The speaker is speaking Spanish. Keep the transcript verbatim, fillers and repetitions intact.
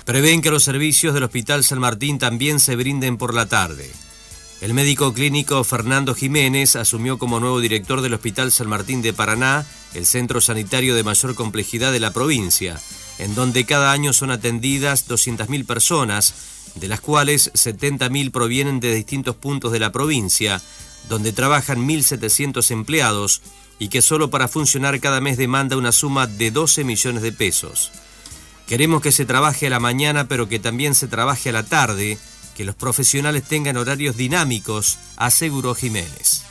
Prevén que los servicios del Hospital San Martín también se brinden por la tarde. El médico clínico Fernando Jiménez asumió como nuevo director del Hospital San Martín de Paraná, el centro sanitario de mayor complejidad de la provincia, en donde cada año son atendidas doscientas mil personas, de las cuales setenta mil provienen de distintos puntos de la provincia, donde trabajan mil setecientos empleados y que solo para funcionar cada mes demanda una suma de doce millones de pesos. Queremos que se trabaje a la mañana, pero que también se trabaje a la tarde, que los profesionales tengan horarios dinámicos, aseguró Jiménez.